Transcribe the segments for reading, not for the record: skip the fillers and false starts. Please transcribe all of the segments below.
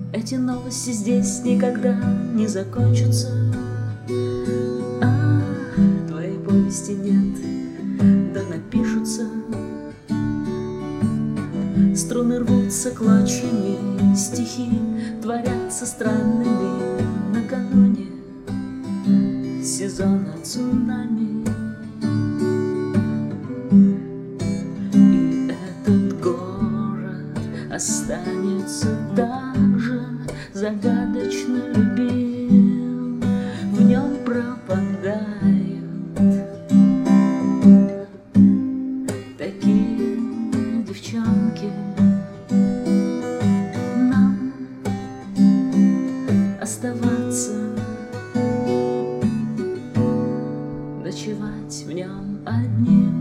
Эти новости здесь никогда не закончатся. Твоей повести нет, да напишутся. Струны рвутся клочьями, стихи творятся странными накануне сезона цунами. И этот город останется так же загадочно любим. В нем пропадают такие девчонки. Нам оставаться, ночевать в нем одним.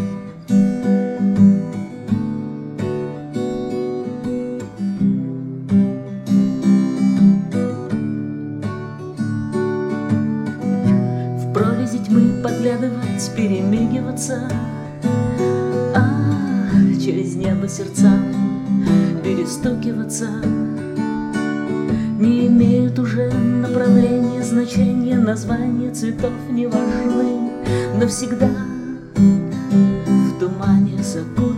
В прорези тьмы подглядывать, перемигиваться, через небо сердцам перестукиваться. Не имеют уже направления, значения, названия цветов не важны. Навсегда в тумане закутаться.